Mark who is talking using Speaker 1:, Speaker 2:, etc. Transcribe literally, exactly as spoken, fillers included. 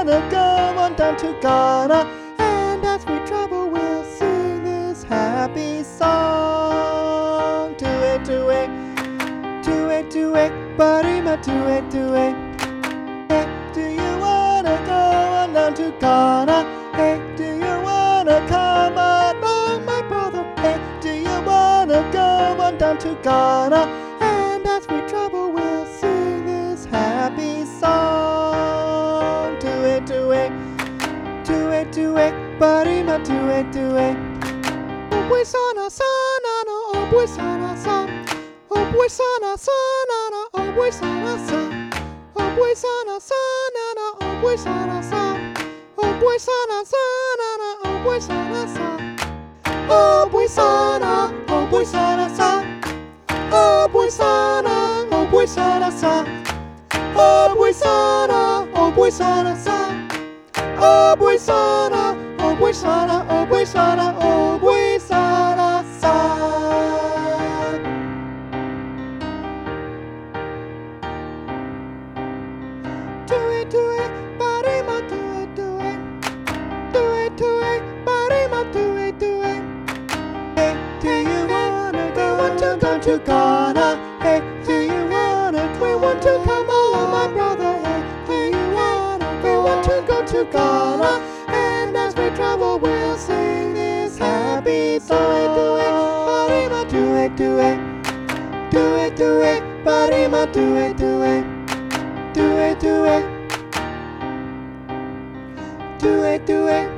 Speaker 1: wanna go on down to Ghana, and as we travel we'll sing this happy song. Do it, do it, do it, do it, Barima, do it, do it. Hey, do you wanna go on down to Ghana? Hey, do you wanna come along, my brother? Hey, do you wanna go on down to Ghana? And as we travel we'll sing this happy song. Do it, do it, do it, do it, Barima, do it, do it. Oh boy sana sana no, oh boy sana sa. Oh boy sana sana no, oh boy sana sa. Oh boy sana sana no, oh boy sana sa. Oh boy sana sana no, oh boy sana sa. Oh boy sana, oh boy sana sa. Oh boy sana, oh boy sana sa. Oh boy sana, oh boy sana sa. Oh boy sana, oh boy sana, oh boy sana, oh boy sana sa. Do it, do it, Barima, do it, do it. Do it, do it, Barima, do it, do it. Hey, do you wanna go want to go to Ghana? Hey, do you wanna we want to come along, my brother? Hey, do you wanna we want to go to Ghana? And as we travel we'll sing this happy song. Do it, Barima, do it, do it. Do it, do it, Barima, do it, do it. Do it, do it. Do it, do it.